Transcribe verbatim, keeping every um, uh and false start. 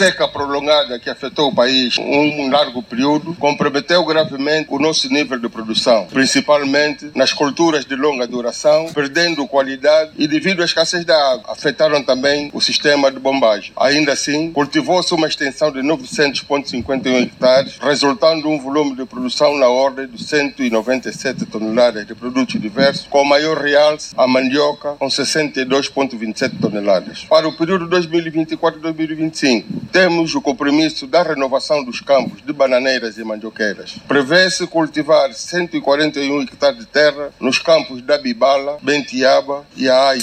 seca prolongada que afetou o país um largo período comprometeu gravemente o nosso nível de produção, principalmente nas culturas de longa duração, perdendo qualidade e, devido à escassez da água, afetaram também o sistema de bombagem. Ainda assim, cultivou-se uma extensão de novecentos vírgula cinquenta e um hectares, resultando um volume de produção na ordem de cento e noventa e sete toneladas de produtos diversos, com maior realce a mandioca, com sessenta e dois vírgula vinte e sete toneladas. Para o período dois mil e vinte e quatro a dois mil e vinte e cinco, temos o compromisso da renovação dos campos de bananeiras e mandioqueiras. Prevê-se cultivar cento e quarenta e um hectares de terra nos campos da Bibala, Bentiaba e Aai.